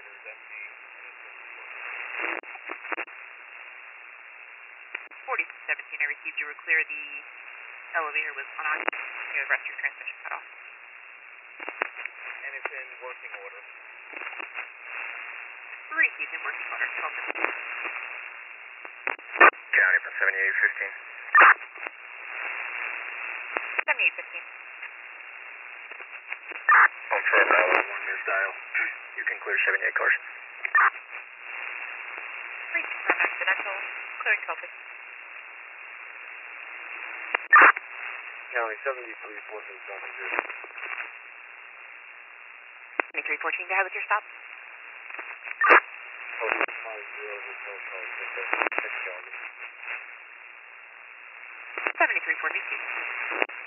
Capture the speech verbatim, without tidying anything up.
is empty. forty seventeen, I received you were clear. The elevator was unoccupied. You have rest your transmission cut off. And it's in working order. Received in working order. County from seventy-eight fifteen. seventy-eight fifteen. Home for Bravo, one near dial. You can clear seventy-eight cars. Reconfirm accidental. Clearing twelve fifty. County seventy-three fourteen seven zero. seventy-three fourteen, go ahead with your stop. Hotel five zero Hotel Charlie Victor. Six Charlie. seventy-three fourteen.